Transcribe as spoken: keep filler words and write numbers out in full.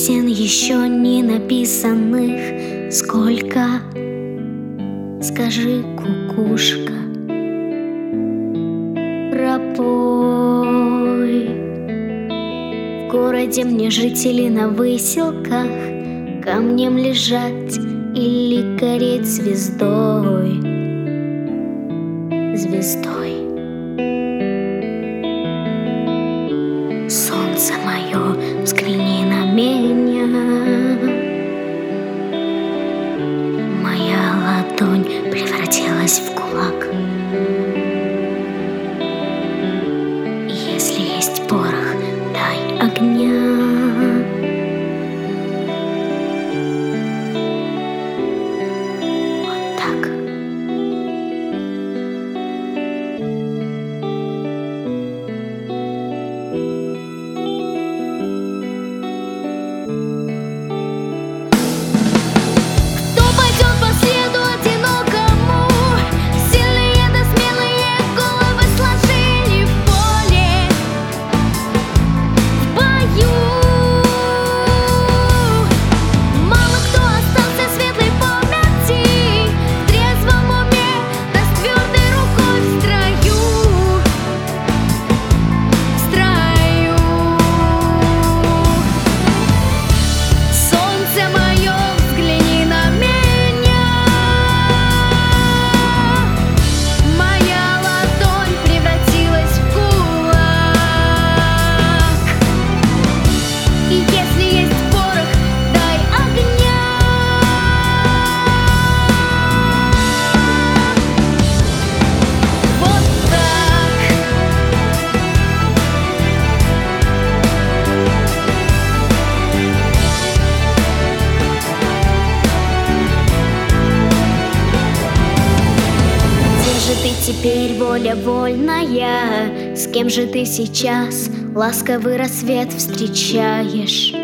песен еще не написанных сколько? Скажи, кукушка, пропой. В городе мне жители на выселках камнем лежать или гореть звездой, звездой. Солнце мое, взгляни на меня. Моя ладонь превратилась в кулак. Если есть порох, дай огня. Вот так. Теперь воля вольная, с кем же ты сейчас ласковый рассвет встречаешь?